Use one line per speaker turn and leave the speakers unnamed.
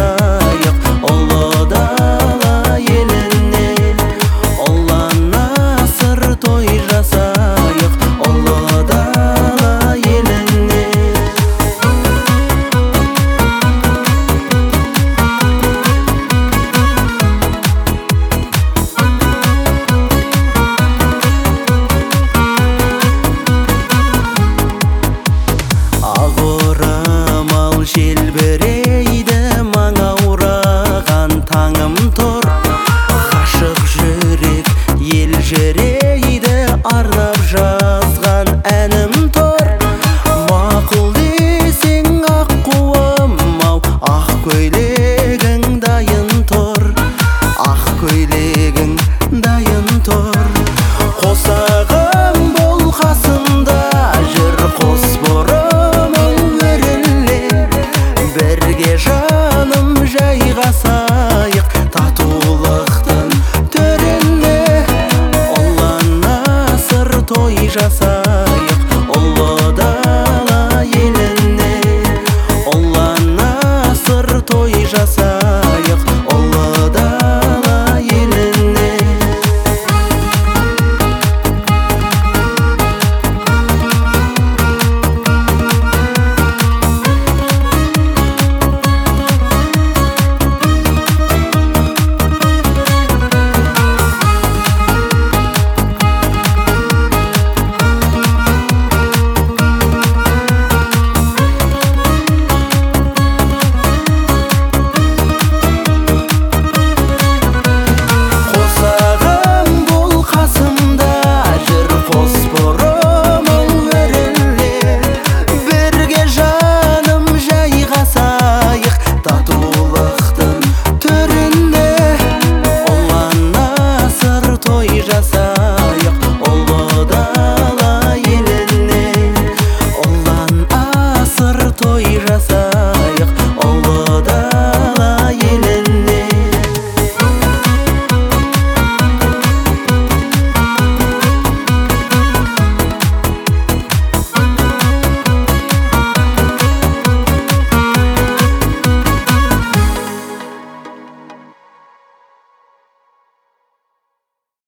жасайық ұлы дала еліне. Ұлан асыр той жасайық ұлы дала еліне. Ақ орамал желбірейді маңаураған таңым тұр. Ғашық жүрек ел жүрейді арнап жазған әнім тұр. Мақұл десең аққуым ау, ақ көйлегің дайын тұр. Ақ көйлегің дайын тұр. Қосағым бол қасымда жүр қос бұрымың өріле. Бірге жаным жайғасайық татулықтың төріне. Ұлан асыр той жасайық ұлы дала еліне. Ұлан асыр той жасайық